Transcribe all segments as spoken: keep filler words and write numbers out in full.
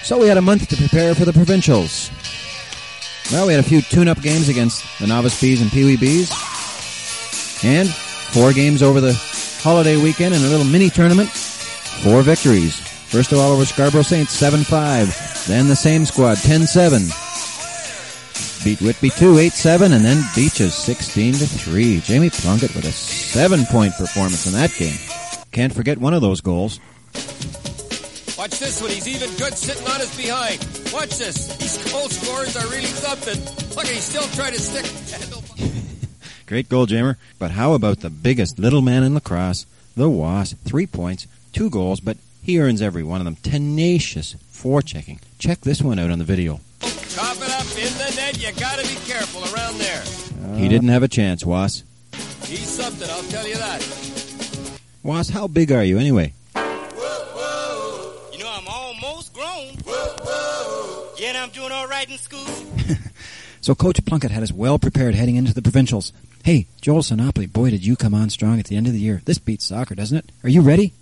So we had a month to prepare for the provincials. Well, we had a few tune-up games against the Novice Bees and Pee Wee Bees. And four games over the holiday weekend in a little mini-tournament. Four victories. First of all over Scarborough Saints, seven five. Then the same squad, ten seven. Beat Whitby two, eight seven. And then Beaches, sixteen to three. Jamie Plunkett with a seven-point performance in that game. Can't forget one of those goals. Watch this one. He's even good sitting on his behind. Watch this. These goal scorers are really something. Look, he's still trying to stick. Great goal, Jammer. But how about the biggest little man in lacrosse, the Was? Three points, two goals, but he earns every one of them. Tenacious forechecking. Check this one out on the video. Cough it up in the net. You got to be careful around there. Uh, he didn't have a chance, Was. He's something, I'll tell you that. Was, how big are you anyway? Yeah, and I'm doing all right in school. So Coach Plunkett had us well prepared heading into the provincials. Hey, Joel Sinopoli, boy, did you come on strong at the end of the year. This beats soccer, doesn't it? Are you ready?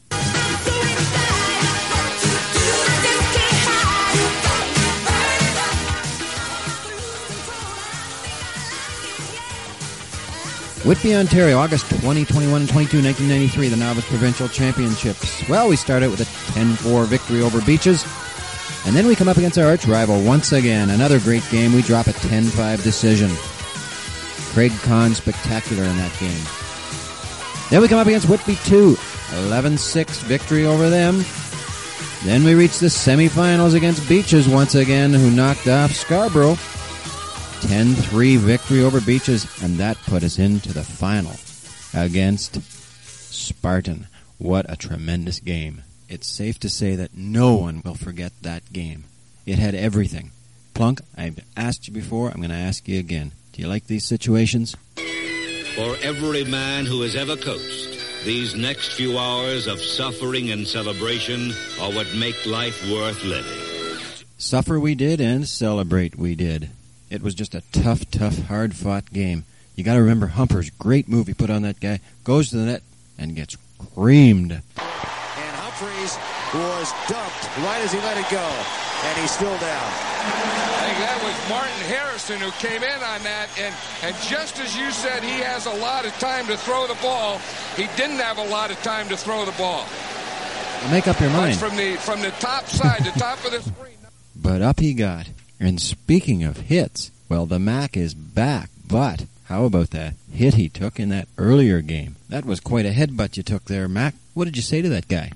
Whitby, Ontario, August twenty, twenty-one, and twenty-two, nineteen ninety-three, the Novice Provincial Championships. Well, we start out with a ten four victory over Beaches. And then we come up against our arch rival once again. Another great game. We drop a ten five decision. Craig Kahn spectacular in that game. Then we come up against Whitby two. eleven six victory over them. Then we reach the semifinals against Beaches once again, who knocked off Scarborough. ten three victory over Beaches, and that put us into the final against Spartan. What a tremendous game. It's safe to say that no one will forget that game. It had everything. Plunk, I've asked you before, I'm going to ask you again. Do you like these situations? For every man who has ever coached, these next few hours of suffering and celebration are what make life worth living. Suffer we did, and celebrate we did. It was just a tough, tough, hard-fought game. You got to remember Humper's great move he put on that guy. Goes to the net and gets creamed. Humphreys was dumped right as he let it go, and he's still down. I think that was Martin Harrison who came in on that, and, and just as you said, he has a lot of time to throw the ball. He didn't have a lot of time to throw the ball. Make up your mind. That's from the from the top side, the top of the screen. But up he got. And speaking of hits, well, the Mac is back, but how about that hit he took in that earlier game? That was quite a headbutt you took there, Mac. What did you say to that guy?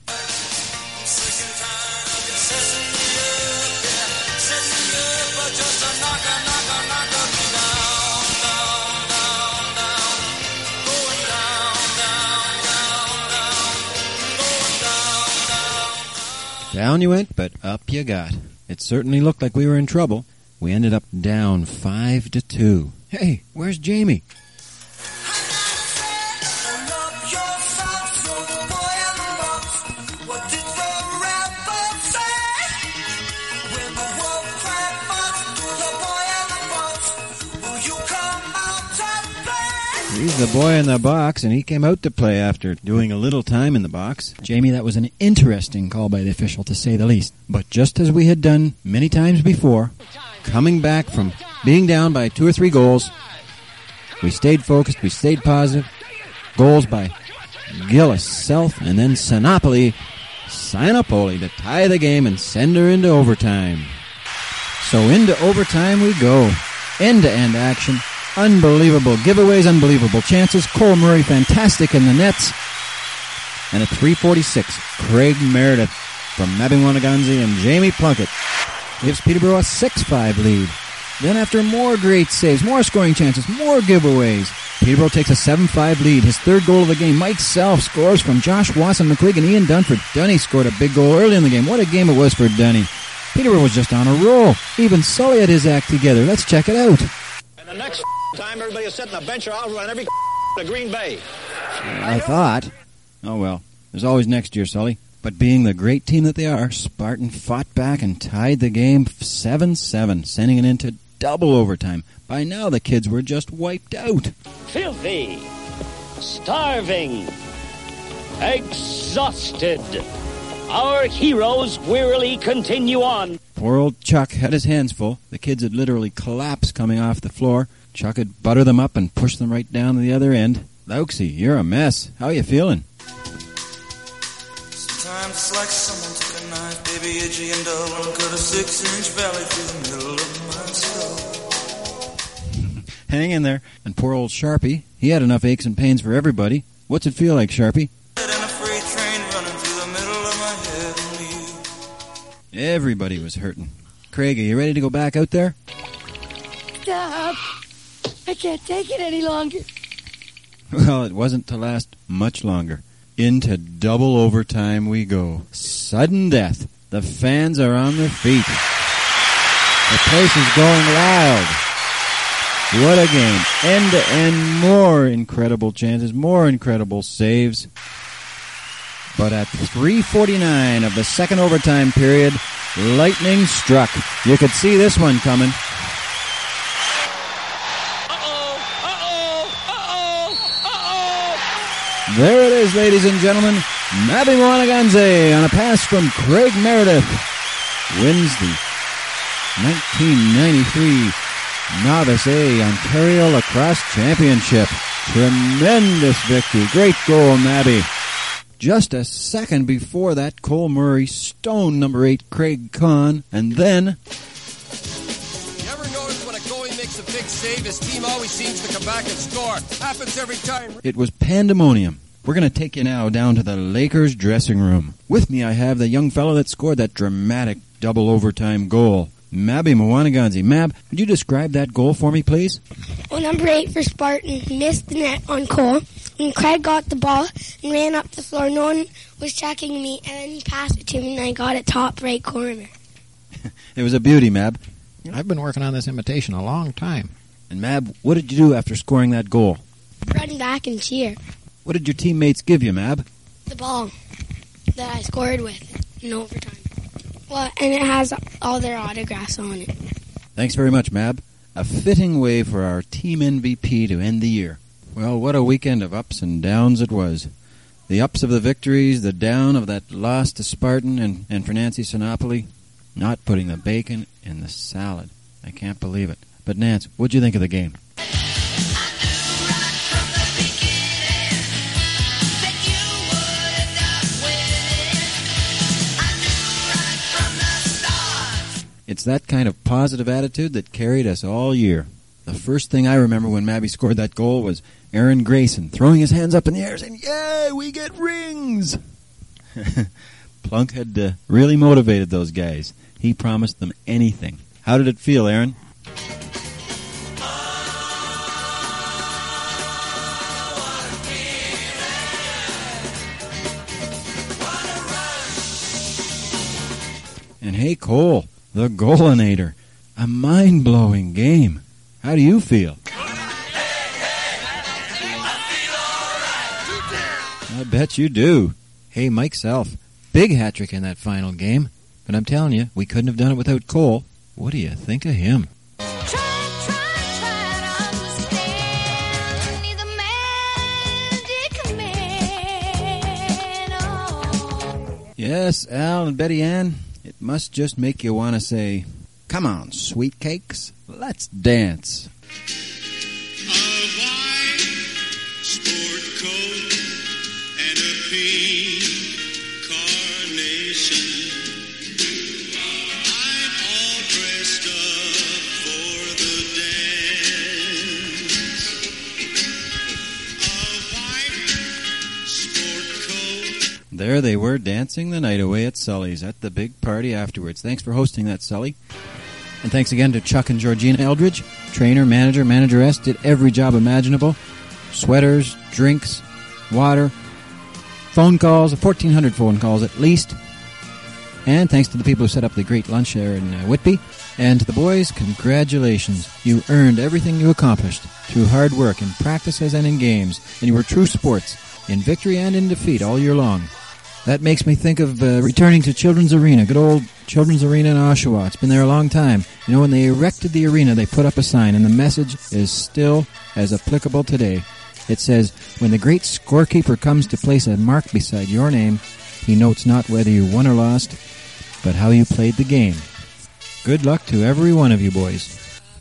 Down you went, but up you got. It certainly looked like we were in trouble. We ended up down five to two. Hey, where's Jamie? He's the boy in the box, and he came out to play after doing a little time in the box. Jamie, that was an interesting call by the official, to say the least. But just as we had done many times before, coming back from being down by two or three goals, we stayed focused, we stayed positive. Goals by Gillis, Self, and then Sinopoli, Sinopoli to tie the game and send her into overtime. So into overtime we go. End-to-end action. Unbelievable giveaways, unbelievable chances. Cole Murray, fantastic in the nets. And at three forty-six, Craig Meredith from Mabingwanaganzi and Jamie Plunkett gives Peterborough a six five lead. Then after more great saves, more scoring chances, more giveaways, Peterborough takes a seven five lead. His third goal of the game, Mike Self, scores from Josh Watson, McQuigg, and Ian Dunford. Dunny scored a big goal early in the game. What a game it was for Dunny. Peterborough was just on a roll. Even Sully had his act together. Let's check it out. And the next time everybody is sitting on a bench or out on every to Green Bay. I thought. Oh well, there's always next year, Sully. But being the great team that they are, Spartan fought back and tied the game seven seven, sending it into double overtime. By now the kids were just wiped out. Filthy, starving, exhausted, our heroes wearily continue on. Poor old Chuck had his hands full. The kids had literally collapsed coming off the floor. Chuck had butter them up and pushed them right down to the other end. Lauxie, you're a mess. How you feeling? Sometimes it's like someone took a knife, baby, edgy and dull, and cut a six-inch valley through the middle of my skull. Hang in there. And poor old Sharpie, he had enough aches and pains for everybody. What's it feel like, Sharpie? Everybody was hurting. Craig, are you ready to go back out there? Stop! I can't take it any longer. Well, it wasn't to last much longer. Into double overtime we go. Sudden death. The fans are on their feet. The place is going wild. What a game. End to end, more incredible chances, more incredible saves. But at three forty-nine of the second overtime period, lightning struck. You could see this one coming. Uh-oh, uh-oh, uh-oh, uh-oh. There it is, ladies and gentlemen. Mabby Mwanaganze on a pass from Craig Meredith wins the nineteen ninety-three Novice A Ontario Lacrosse Championship. Tremendous victory. Great goal, Mabby. Just a second before that, Cole Murray stoned number eight Craig Kahn, and then... You ever notice when a goalie makes a big save, his team always seems to come back and score? Happens every time. It was pandemonium. We're going to take you now down to the Lakers dressing room. With me I have the young fellow that scored that dramatic double overtime goal, Mabby Mwanaganze. Mab, could you describe that goal for me, please? Well, number eight for Spartan missed the net on Cole. And Craig got the ball and ran up the floor. No one was checking me, and then he passed it to me, and I got it top right corner. It was a beauty, Mab. I've been working on this imitation a long time. And Mab, what did you do after scoring that goal? Run back and cheer. What did your teammates give you, Mab? The ball that I scored with in overtime. Well, and it has all their autographs on it. Thanks very much, Mab. A fitting way for our team M V P to end the year. Well, what a weekend of ups and downs it was. The ups of the victories, the down of that loss to Spartan and, and for Nancy Sinopoli. Not putting the bacon in the salad. I can't believe it. But Nance, what'd you think of the game? It's that kind of positive attitude that carried us all year. The first thing I remember when Mabby scored that goal was Aaron Grayson throwing his hands up in the air saying, "Yay, we get rings!" Plunk had uh, really motivated those guys. He promised them anything. How did it feel, Aaron? And hey, Cole, the goalinator. A mind-blowing game. How do you feel? I bet you do. Hey, Mike Self, big hat-trick in that final game. But I'm telling you, we couldn't have done it without Cole. What do you think of him? Yes, Al and Betty Ann, it must just make you want to say, "Come on, sweet cakes, let's dance." A white sport coat and a pink carnation. I'm all dressed up for the dance. A white sport coat. There they were, dancing the night away at Sully's at the big party afterwards. Thanks for hosting that, Sully. And thanks again to Chuck and Georgina Eldridge. Trainer, manager, manageress, did every job imaginable. Sweaters, drinks, water, phone calls, fourteen hundred phone calls at least. And thanks to the people who set up the great lunch there in uh, Whitby. And to the boys, congratulations. You earned everything you accomplished through hard work in practices and in games. And you were true sports, in victory and in defeat all year long. That makes me think of uh, returning to Children's Arena, good old Children's Arena in Oshawa. It's been there a long time. You know, when they erected the arena, they put up a sign, and the message is still as applicable today. It says, "When the great scorekeeper comes to place a mark beside your name, He notes not whether you won or lost, but how you played the game. Good luck to every one of you boys.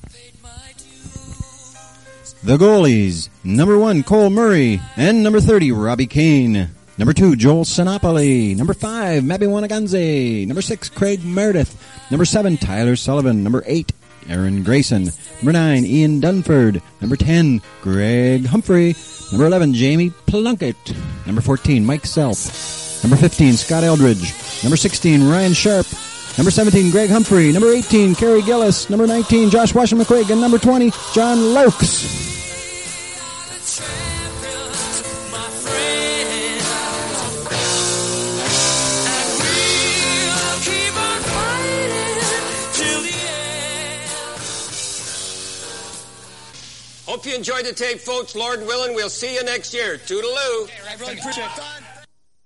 The goalies, number one, Cole Murray, and number thirty, Robbie Kane. Number two, Joel Sinopoli. Number five, Mabi Wanaganze. Number six, Craig Meredith. Number seven, Tyler Sullivan. Number eight, Aaron Grayson. Number nine, Ian Dunford. Number ten, Greg Humphrey. Number eleven, Jamie Plunkett. Number fourteen, Mike Self. Number fifteen, Scott Eldridge. Number sixteen, Ryan Sharp. Number seventeen, Greg Humphrey. Number eighteen, Kerry Gillis. Number nineteen, Josh Washington McQuaig. And number twenty, John Laux. Hope you enjoyed the tape, folks. Lord willing, we'll see you next year. Toodaloo. Hey, I really appreciate it.